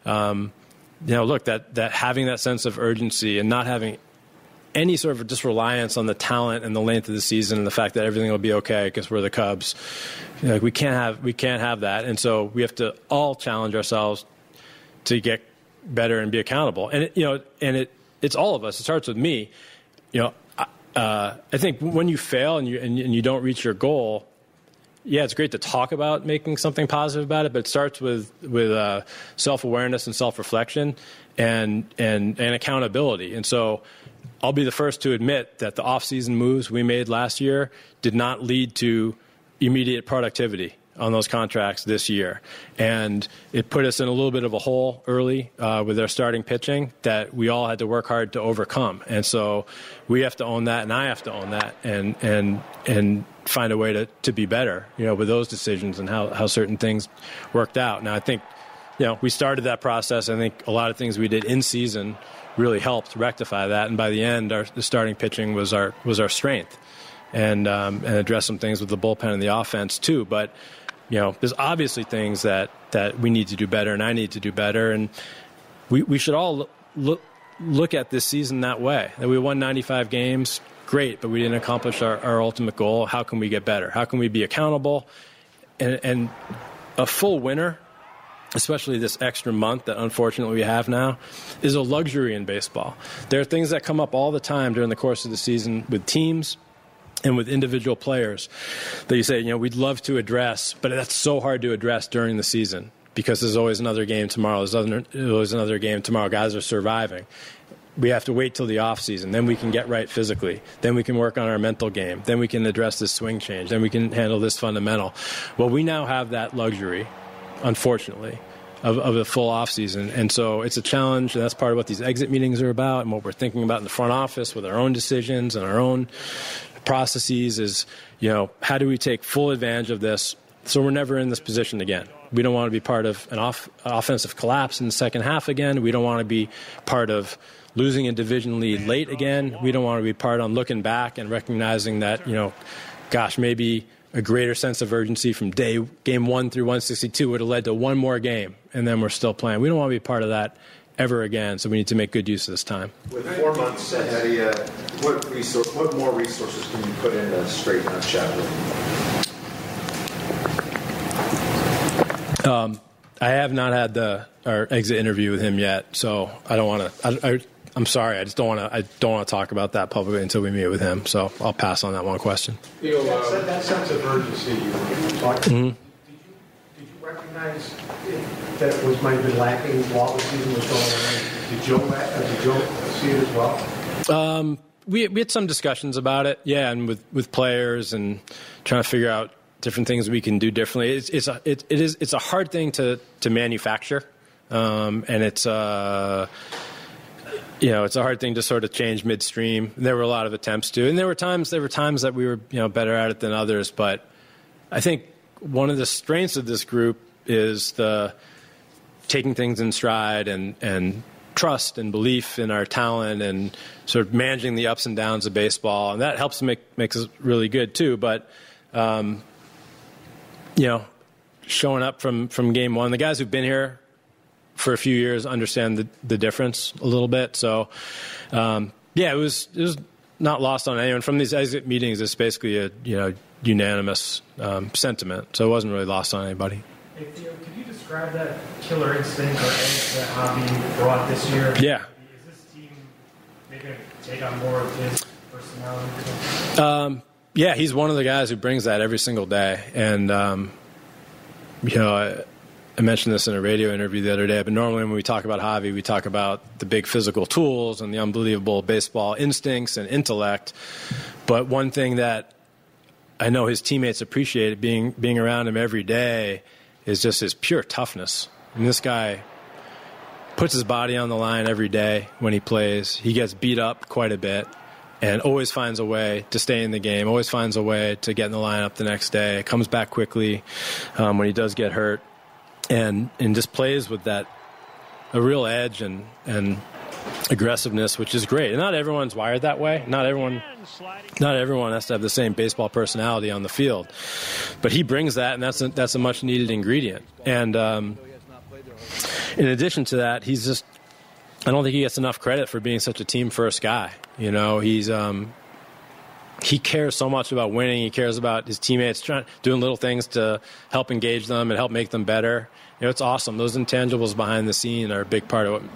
look, that having that sense of urgency and not having any sort of just reliance on the talent and the length of the season and the fact that everything will be okay because we're the Cubs. We can't have that. And so we have to all challenge ourselves to get better and be accountable. And it's all of us. It starts with me. I think when you fail and you don't reach your goal, yeah, it's great to talk about making something positive about it, but it starts with self-awareness and self-reflection and accountability. And so I'll be the first to admit that the off-season moves we made last year did not lead to immediate productivity on those contracts this year. And it put us in a little bit of a hole early with our starting pitching that we all had to work hard to overcome. And so we have to own that, and I have to own that, and find a way to be better, with those decisions and how certain things worked out. Now, I think, we started that process. I think a lot of things we did in season really helped rectify that. And by the end, the starting pitching was our strength, and address some things with the bullpen and the offense too. But, there's obviously things that we need to do better, and I need to do better. And we should all look at this season that way, that we won 95 games. Great, but we didn't accomplish our ultimate goal. How can we get better? How can we be accountable? And a full winter, especially this extra month that unfortunately we have now, is a luxury in baseball. There are things that come up all the time during the course of the season with teams and with individual players that you say, we'd love to address, but that's so hard to address during the season because there's always another game tomorrow. There's always another game tomorrow. Guys are surviving. We have to wait till the off season. Then we can get right physically. Then we can work on our mental game. Then we can address this swing change. Then we can handle this fundamental. Well, we now have that luxury, unfortunately, of a full offseason. And so it's a challenge, and that's part of what these exit meetings are about and what we're thinking about in the front office with our own decisions and our own processes is, how do we take full advantage of this so we're never in this position again? We don't want to be part of an offensive collapse in the second half again. We don't want to be part of losing a division lead late again. We don't want to be part on looking back and recognizing that, maybe a greater sense of urgency from game 1 through 162 would have led to one more game, and then we're still playing. We don't want to be part of that ever again, so we need to make good use of this time. With 4 months ahead of you, what more resources can you put in to straighten out Chadwick? I have not had our exit interview with him yet, so I don't want to. I'm sorry, I just don't want to. I don't want to talk about that publicly until we meet with him. So I'll pass on that one question. That sense of urgency you were talking. Did you recognize that was might have been lacking while the season was going on? Did Joe see it as well? We had some discussions about it, and with players and trying to figure out different things we can do differently. It's a hard thing to manufacture, and it's a hard thing to sort of change midstream. There were a lot of attempts to, and there were times that we were better at it than others. But I think one of the strengths of this group is the taking things in stride and trust and belief in our talent and sort of managing the ups and downs of baseball, and that helps makes us really good too. But showing up from game one, the guys who've been here for a few years understand the difference a little bit. So, it was not lost on anyone. From these exit meetings, it's basically a unanimous sentiment. So it wasn't really lost on anybody. Hey, Theo, could you describe that killer instinct or edge that Javi brought this year? Yeah. Is this team maybe going to take on more of his personality? He's one of the guys who brings that every single day. And, I mentioned this in a radio interview the other day, but normally when we talk about Javi, we talk about the big physical tools and the unbelievable baseball instincts and intellect. But one thing that I know his teammates appreciate being around him every day is just his pure toughness. And this guy puts his body on the line every day when he plays. He gets beat up quite a bit and always finds a way to stay in the game, always finds a way to get in the lineup the next day. Comes back quickly when he does get hurt. And just plays with a real edge and aggressiveness, which is great. And not everyone's wired that way. Not everyone has to have the same baseball personality on the field. But he brings that, and that's a much needed ingredient. And in addition to that, I don't think he gets enough credit for being such a team first guy. He cares so much about winning. He cares about his teammates, doing little things to help engage them and help make them better. It's awesome. Those intangibles behind the scenes are a big part of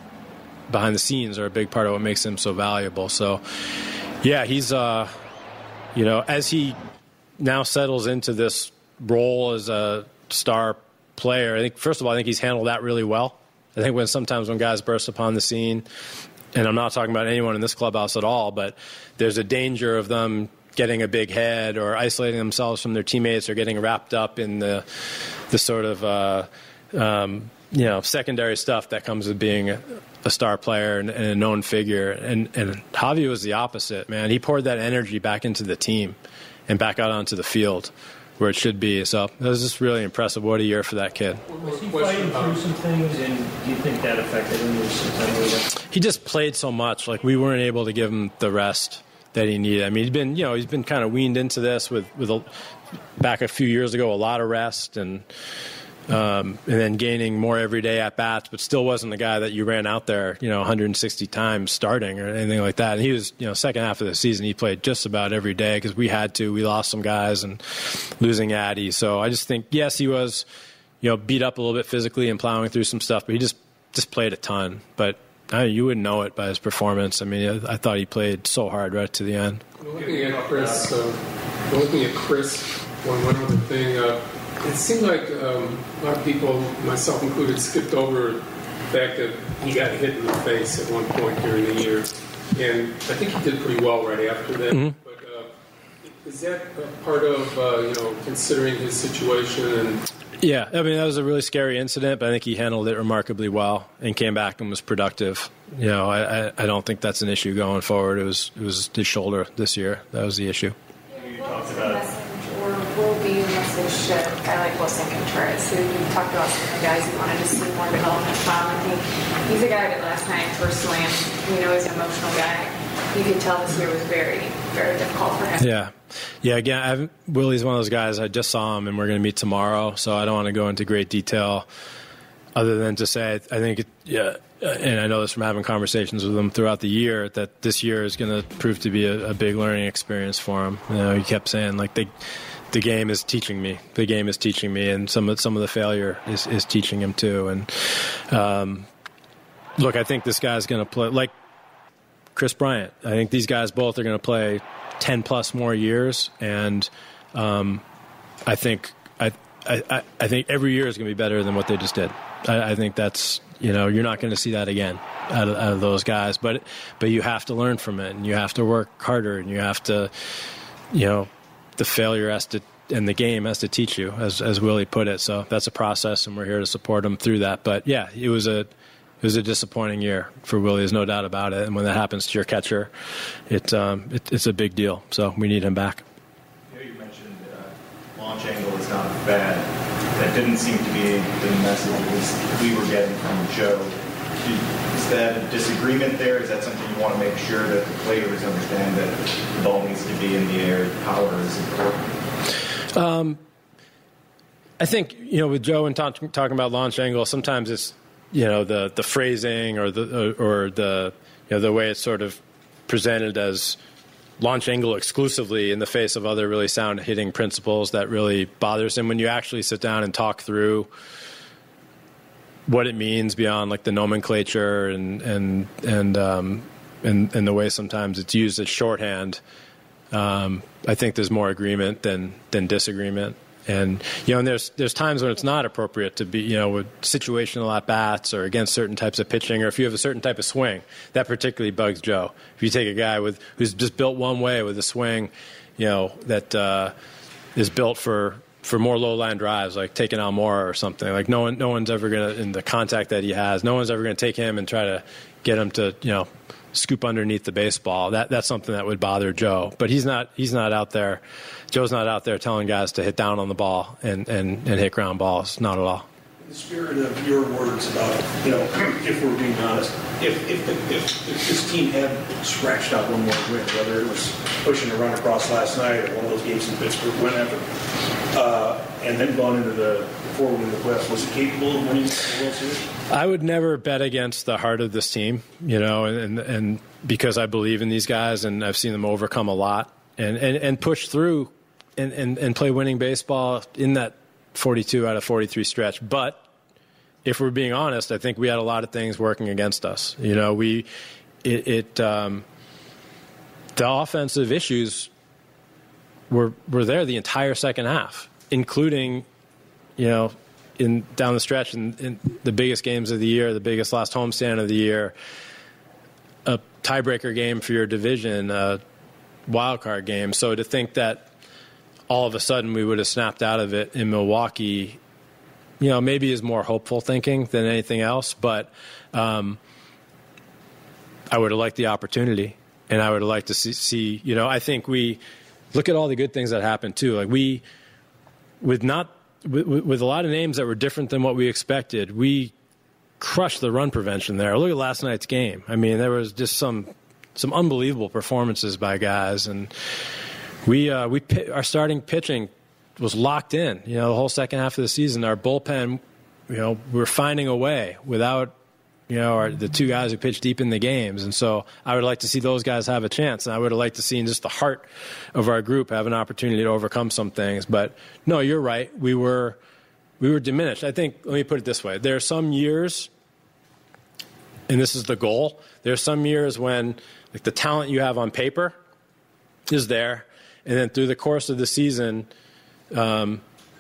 what makes him so valuable. So, he's as he now settles into this role as a star player, I think he's handled that really well. I think sometimes when guys burst upon the scene, and I'm not talking about anyone in this clubhouse at all, but there's a danger of them getting a big head or isolating themselves from their teammates or getting wrapped up in the sort of secondary stuff that comes with being a star player and a known figure. And Javi was the opposite, man. He poured that energy back into the team and back out onto the field where it should be. So it was just really impressive. What a year for that kid. Was he fighting through some things, and do you think that affected him? He just played so much. Like, we weren't able to give him the rest that he needed. I mean, he's been kind of weaned into this with back a few years ago, a lot of rest and then gaining more everyday at bats, but still wasn't the guy that you ran out there, 160 times starting or anything like that. And he was, second half of the season, he played just about every day because we had to. We lost some guys and losing Addy. So I just think, yes, he was, beat up a little bit physically and plowing through some stuff, but he just played a ton. But you wouldn't know it by his performance. I mean, I thought he played so hard right to the end. Looking at Chris, one other thing. It seemed like a lot of people, myself included, skipped over the fact that he got hit in the face at one point during the year. And I think he did pretty well right after that. Mm-hmm. But is that part of, considering his situation and Yeah, I mean, that was a really scary incident, but I think he handled it remarkably well and came back and was productive. You know, I don't think that's an issue going forward. It was his shoulder this year. That was the issue. You talked about message, or will be a message to a guy like Wilson Contreras, who you talked about some of the guys you wanted to see more development from. I think he's a guy that last night personally, and we know he's an emotional guy. You could tell this year was very, very difficult for him. Yeah. Again, Willie's one of those guys. I just saw him, and we're going to meet tomorrow, so I don't want to go into great detail other than to say I think, and I know this from having conversations with him throughout the year, that this year is going to prove to be a big learning experience for him. You know, he kept saying, like, the game is teaching me. The game is teaching me, and some of the failure is teaching him too. And look, I think this guy's going to play like Chris Bryant. I think these guys both are going to play 10 plus more years, and I think every year is going to be better than what they just did. I think that's, you know, you're not going to see that again out of those guys, but you have to learn from it, and you have to work harder, and you have to, you know, the failure has to, and the game has to teach you, as Willie put it. So that's a process, and we're here to support him through that. But yeah, it was a disappointing year for Willie. There's no doubt about it. And when that happens to your catcher, it's a big deal. So we need him back. You mentioned launch angle is not bad. That didn't seem to be the message at least we were getting from Joe. Is that a disagreement there? Is that something you want to make sure that the players understand, that the ball needs to be in the air, power is important? I think, you know, with Joe and talking about launch angle, sometimes it's, you know, the phrasing or the you know, the way it's sort of presented as launch angle exclusively in the face of other really sound hitting principles that really bothers him. When you actually sit down and talk through what it means beyond like the nomenclature and the way sometimes it's used as shorthand, I think there's more agreement than disagreement. And, you know, and there's times when it's not appropriate to be, you know, with situational at-bats or against certain types of pitching, or if you have a certain type of swing, that particularly bugs Joe. If you take a guy who's just built one way with a swing, you know, that is built for more low-line drives, like taking Almora or something, like no one's ever going to, in the contact that he has, no one's ever going to take him and try to get him to, you know, scoop underneath the baseball. That's something that would bother Joe. But he's not out there. Joe's not out there telling guys to hit down on the ball and hit ground balls. Not at all. In the spirit of your words about, you know, if we're being honest, if this team had scratched out one more win, whether it was pushing a run across last night or one of those games in Pittsburgh, whenever, and then gone into the forward in the playoffs, was it capable of winning the World Series? I would never bet against the heart of this team, you know, and because I believe in these guys and I've seen them overcome a lot and push through and play winning baseball in that 42 out of 43 stretch. But if we're being honest, I think we had a lot of things working against us. You know, the offensive issues were there the entire second half, including, you know, down the stretch in the biggest games of the year, the biggest last homestand of the year, a tiebreaker game for your division, a wild card game. So to think that all of a sudden we would have snapped out of it in Milwaukee, you know, maybe is more hopeful thinking than anything else. But I would have liked the opportunity, and I would have liked to see, you know, I think we look at all the good things that happened too. Like with a lot of names that were different than what we expected, we crushed the run prevention there. Look at last night's game. I mean, there was just some unbelievable performances by guys, and our starting pitching was locked in. You know, the whole second half of the season, our bullpen, you know, we were finding a way without, you know, the two guys who pitched deep in the games. And so I would like to see those guys have a chance. And I would have liked to see just the heart of our group have an opportunity to overcome some things. But no, you're right. We were diminished. I think, let me put it this way. There are some years, and this is the goal, there are some years when like the talent you have on paper is there. And then through the course of the season, that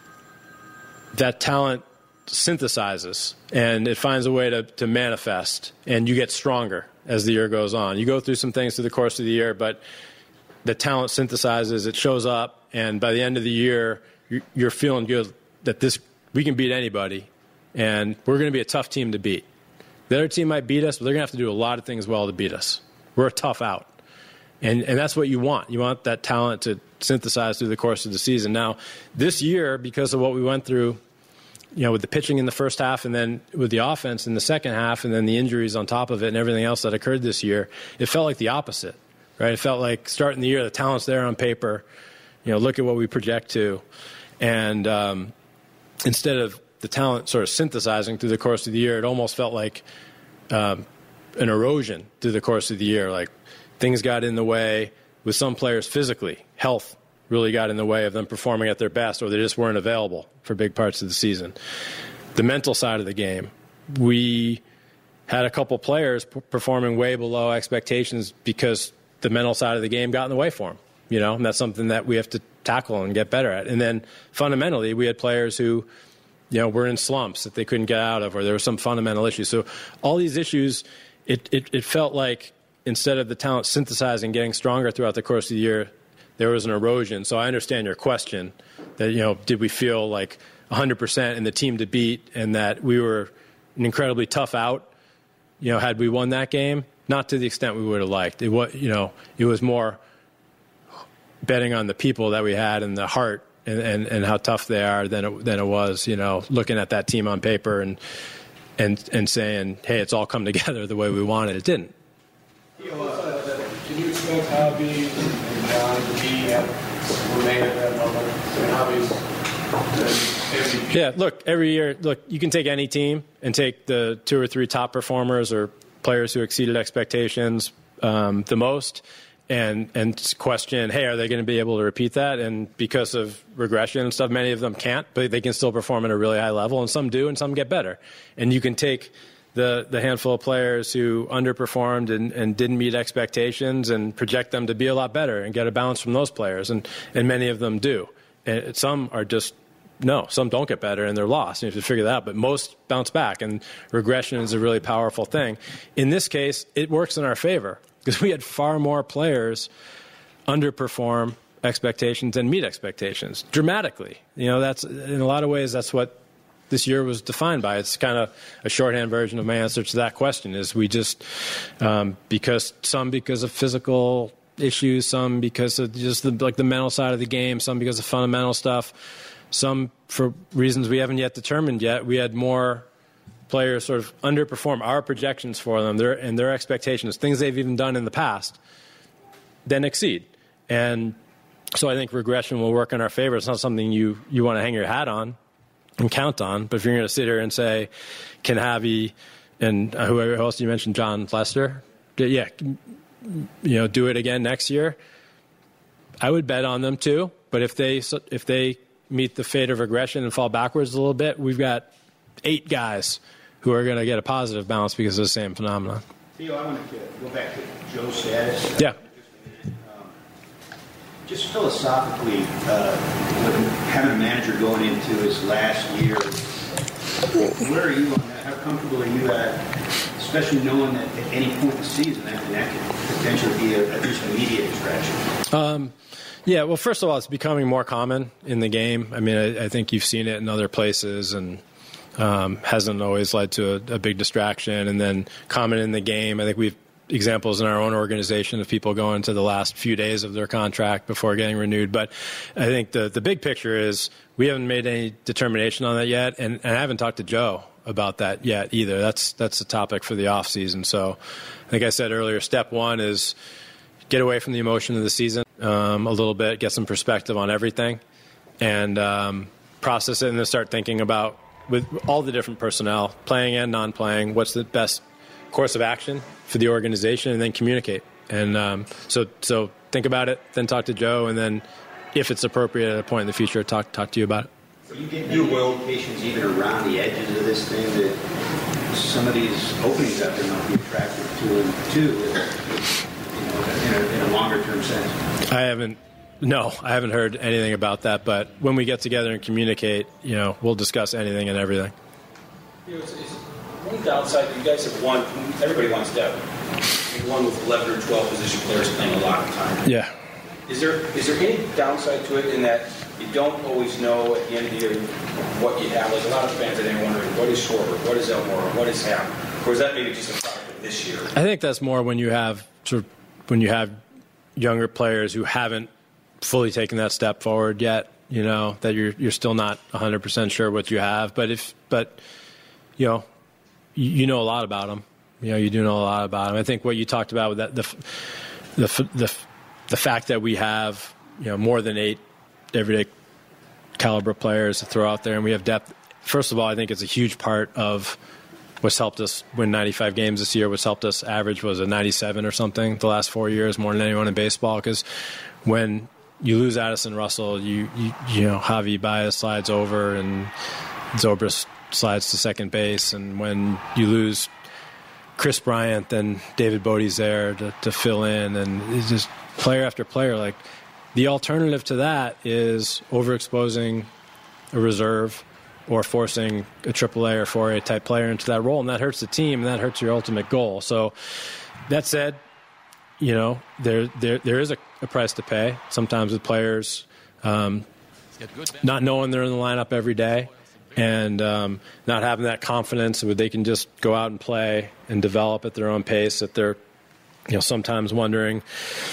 talent synthesizes and it finds a way to manifest, and you get stronger as the year goes on. You go through some things through the course of the year, but the talent synthesizes, it shows up, and by the end of the year, you're feeling good that this we can beat anybody, and we're going to be a tough team to beat. The other team might beat us, but they're going to have to do a lot of things well to beat us. We're a tough out. And that's what you want. You want that talent to synthesize through the course of the season. Now, this year, because of what we went through, with the pitching in the first half and then with the offense in the second half and then the injuries on top of it and everything else that occurred this year, it felt like the opposite, right? It felt like starting the year, the talent's there on paper. Look at what we project to. And instead of the talent sort of synthesizing through the course of the year, it almost felt like an erosion through the course of the year. Like things got in the way with some players physically. Health really got in the way of them performing at their best, or they just weren't available for big parts of the season. The mental side of the game, we had a couple players performing way below expectations because the mental side of the game got in the way for them. And that's something that we have to tackle and get better at. And then fundamentally, we had players who, were in slumps that they couldn't get out of, or there were some fundamental issues. So all these issues, it felt like instead of the talent synthesizing, getting stronger throughout the course of the year, there was an erosion. So I understand your question that, did we feel like 100% in the team to beat and that we were an incredibly tough out, had we won that game? Not to the extent we would have liked. It was more betting on the people that we had and the heart and how tough they are than it was, looking at that team on paper and saying, hey, it's all come together the way we wanted. It didn't. Can you expect Javi and John to remain at that level? Javi's Yeah, look, every year, you can take any team and take the 2 or 3 top performers or players who exceeded expectations the most and question, hey, are they going to be able to repeat that? And because of regression and stuff, many of them can't, but they can still perform at a really high level, and some do and some get better. And you can take the handful of players who underperformed and didn't meet expectations and project them to be a lot better and get a bounce from those players, and many of them do. And some are just, some don't get better and they're lost. You have to figure that out, but most bounce back, and regression is a really powerful thing. In this case, it works in our favor because we had far more players underperform expectations and meet expectations dramatically. That's in a lot of ways that's what this year was defined by. It's kind of a shorthand version of my answer to that question. Is we just because of physical issues, some because of just the mental side of the game, some because of fundamental stuff, some for reasons we haven't yet determined yet. We had more players sort of underperform our projections for them, their expectations, things they've even done in the past, then exceed. And so I think regression will work in our favor. It's not something you want to hang your hat on and count on, but if you're going to sit here and say, can Javi and whoever else you mentioned, John Lester, do it again next year, I would bet on them too. But if they meet the fate of regression and fall backwards a little bit, we've got 8 guys who are going to get a positive bounce because of the same phenomenon. Theo, I want to go back to Joe's status. Yeah. Just philosophically, with having a manager going into his last year, where are you on that? How comfortable are you at, especially knowing that at any point in the season that could potentially be at least an immediate distraction? Yeah, well, first of all, it's becoming more common in the game. I mean, I think you've seen it in other places and hasn't always led to a big distraction. And then common in the game, I think we've examples in our own organization of people going to the last few days of their contract before getting renewed. But I think the big picture is we haven't made any determination on that yet, and I haven't talked to Joe about that yet either. That's a topic for the off season. So I think I said earlier, step one is get away from the emotion of the season a little bit, get some perspective on everything, and process it, and then start thinking about, with all the different personnel, playing and non-playing, what's the best course of action for the organization, and then communicate. And so think about it, then talk to Joe, and then if it's appropriate at a point in the future, talk to you about it. Are you getting any indications even around the edges of this thing that some of these openings out there might be attractive to him too, in a longer term sense? I haven't heard anything about that, but when we get together and communicate, we'll discuss anything and everything. It's one downside, you guys have won, everybody wants depth. You won with 11 or 12 position players playing a lot of time. Yeah. Is there any downside to it in that you don't always know at the end of the year what you have? Like a lot of fans are then wondering, what is Schwarber, what is Elmore, what is Happ? Or is that maybe just a product of this year? I think that's more when you have younger players who haven't fully taken that step forward yet. You know, that you're still not 100% sure what you have, but you know a lot about them. You know, you do know a lot about them. I think what you talked about with that the fact that we have, you know, more than 8 everyday caliber players to throw out there, and we have depth. First of all, I think it's a huge part of what's helped us win 95 games this year. What's helped us average was a 97 or something the last 4 years, more than anyone in baseball. Because when you lose Addison Russell, you know, Javi Baez slides over and Zobrist slides to second base, and when you lose Chris Bryant, then David Bodie's there to fill in, and it's just player after player. Like, the alternative to that is overexposing a reserve or forcing a AAA or 4A type player into that role, and that hurts the team, and that hurts your ultimate goal. So that said, you know, there is a price to pay sometimes with players not knowing they're in the lineup every day and not having that confidence where they can just go out and play and develop at their own pace, that they're, you know, sometimes wondering,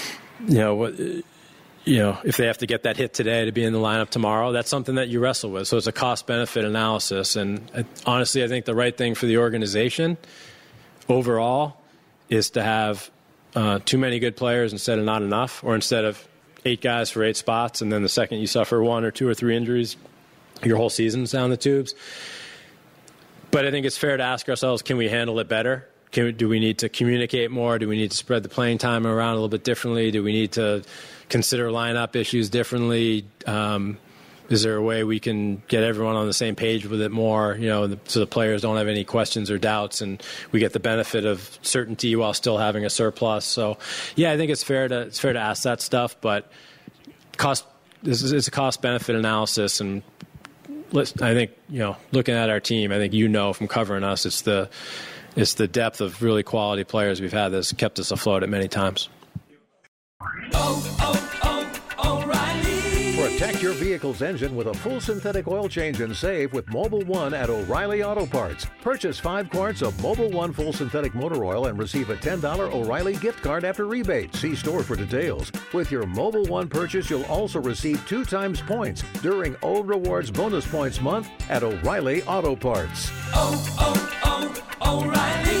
if they have to get that hit today to be in the lineup tomorrow. That's something that you wrestle with. So it's a cost-benefit analysis. And honestly, I think the right thing for the organization overall is to have too many good players instead of not enough, or instead of 8 guys for 8 spots, and then the second you suffer 1 or 2 or 3 injuries, your whole season's down the tubes. But I think it's fair to ask ourselves, can we handle it better? Do we need to communicate more? Do we need to spread the playing time around a little bit differently? Do we need to consider lineup issues differently? Is there a way we can get everyone on the same page with it more, so the players don't have any questions or doubts, and we get the benefit of certainty while still having a surplus? So, yeah, I think it's fair to ask that stuff, but it's a cost-benefit analysis, and I think, looking at our team, I think from covering us, it's the depth of really quality players we've had that's kept us afloat at many times. Protect your vehicle's engine with a full synthetic oil change and save with Mobil 1 at O'Reilly Auto Parts. Purchase 5 quarts of Mobil 1 full synthetic motor oil and receive a $10 O'Reilly gift card after rebate. See store for details. With your Mobil 1 purchase, you'll also receive 2 times points during O Rewards Bonus Points Month at O'Reilly Auto Parts. O'Reilly.